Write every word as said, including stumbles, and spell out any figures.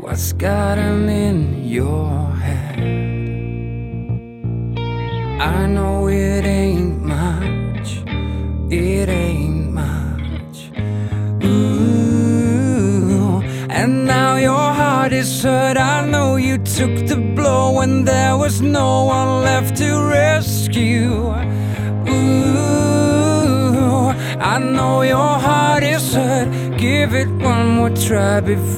What's got 'em in your head? I know it ain't much, it ain't much. Ooh, and now your heart is hurt. I know you took the blow when there was no one left to rescue. Ooh, I know your heart is hurt. Give it one more try before